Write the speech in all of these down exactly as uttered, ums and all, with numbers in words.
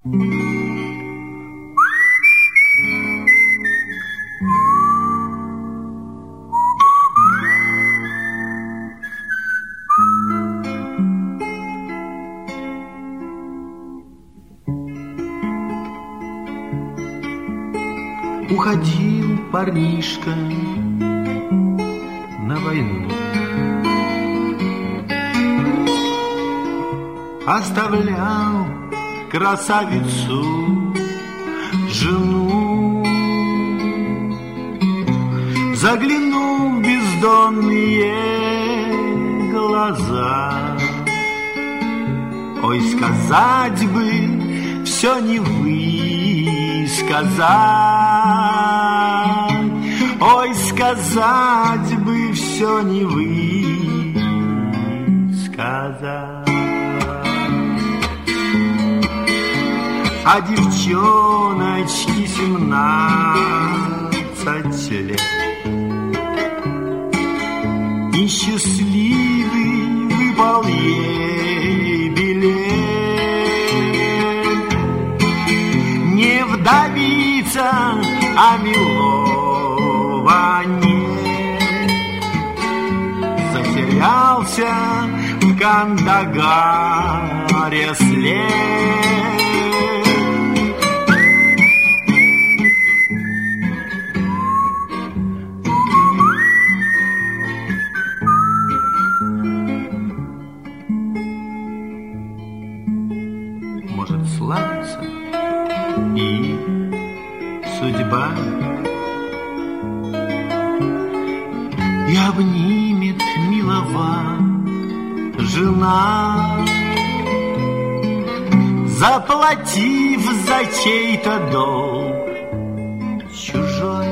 Уходил парнишка на войну, оставлял красавицу, жену. Заглянул в бездонные глаза, ой, сказать бы все не высказать, ой, сказать бы все не высказать. А девчоночке семнадцать лет, и счастливый выпал ей билет. Не вдовица, а милование, затерялся в Кандагаре след. Может славиться и судьба, и обнимет милого жена, заплатив за чей-то долг чужой.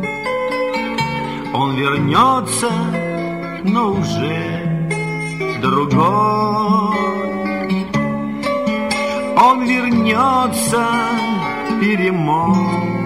Он вернется, но уже другой. Он вернется, перемотанный